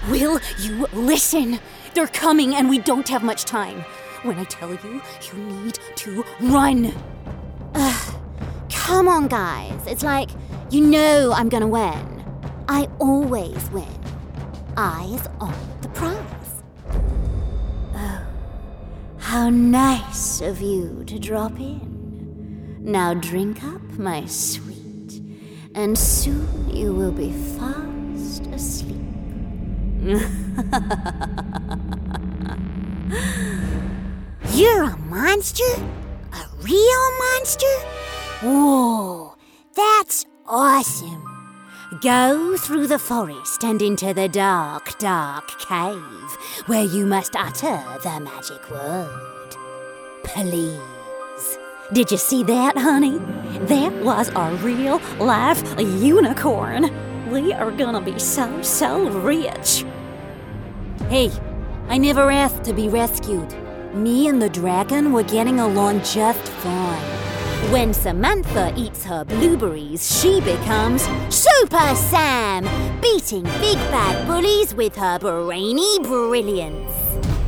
Will you listen? They're coming and we don't have much time. When I tell you, you need to run. Come on, guys. It's like, you know I'm gonna win. I always win. Eyes on the prize. Oh, how nice of you to drop in. Now drink up, my sweet, and soon you will be fast asleep. You're a monster? A real monster? Whoa, that's awesome. Go through the forest and into the dark, dark cave, where you must utter the magic word. Please. Did you see that, honey? That was a real, live unicorn. We are gonna be so rich. Hey, I never asked to be rescued. Me and the dragon were getting along just fine. When Samantha eats her blueberries, she becomes Super Sam, beating big bad bullies with her brainy brilliance.